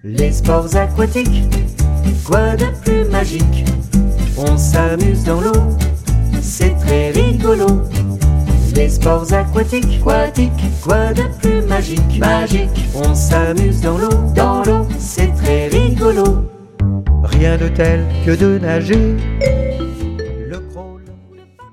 Les sports aquatiques, quoi de plus magique? On s'amuse dans l'eau, c'est très rigolo. Les sports aquatiques, quoi de plus magique? On s'amuse dans l'eau, c'est très rigolo. Rien de tel que de nager